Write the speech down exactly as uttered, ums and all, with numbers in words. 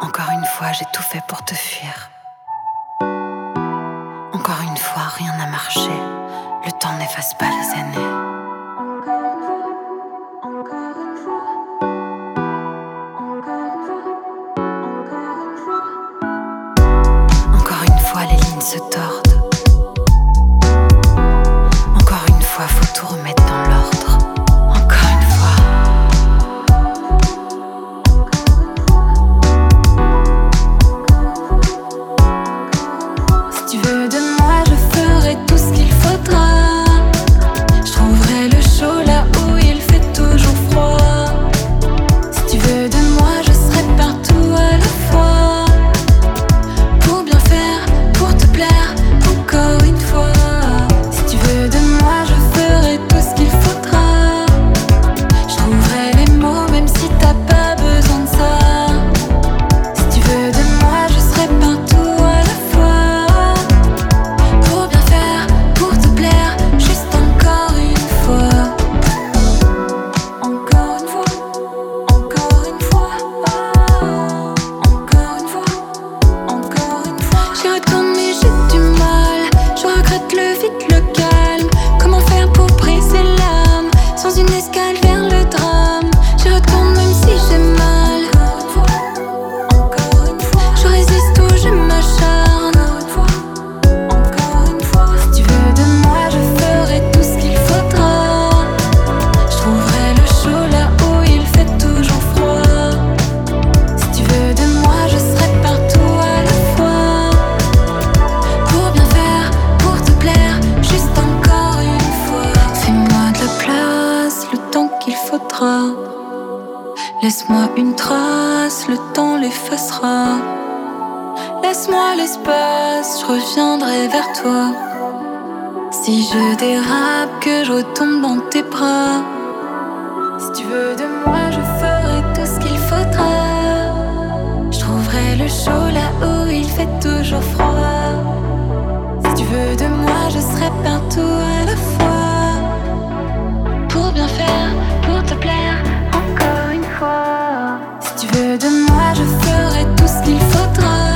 Encore une fois, j'ai tout fait pour te fuir. Encore une fois, rien n'a marché. Le temps n'efface pas les années. Encore une fois, les lignes se tordent. Encore une fois, faut tout remettre dans l'ordre. Encore une fois. Si tu veux de moi, je ferai tout ce qu'il faudra. Je trouverai le chaud là où il fait toujours froid. Si tu veux de moi, je serai partout à la fois. Pour bien faire, pour te plaire, encore une fois. Si tu veux de moi, je ferai tout ce qu'il faudra. Je trouverai les mots même si t'as pas besoin de ça. Si tu veux de moi, je serai partout à la fois. Pour bien faire, pour te plaire, juste encore une fois. Encore une fois, encore une fois. Encore une fois, encore une fois. J'y retourne mais j'ai du mal. Je regrette le vide, le calme. Comment faire pour briser l'âme sans une escale vers le drame? J'y retourne même si j'ai mal. Encore une fois, je résiste ou je m'acharne. Encore une fois, si tu veux de moi, je ferai tout ce qu'il faudra. Je trouverai le chaud là où il fait toujours froid. Si tu veux de moi, je serai partout à la fois. Pour bien faire, pour te plaire, juste encore une fois. Fais-moi de la place, le temps qu'il faudra. Laisse-moi une trace, le temps l'effacera. Laisse-moi l'espace, je reviendrai vers toi. Si je dérape, que je retombe dans tes bras. Si tu veux de moi, je ferai tout ce qu'il faudra. Je trouverai le chaud là où il fait toujours froid. Si tu veux de moi, je serai partout à la fois. Pour bien faire, pour te plaire, encore une fois. Si tu veux de moi, je ferai tout ce qu'il faudra.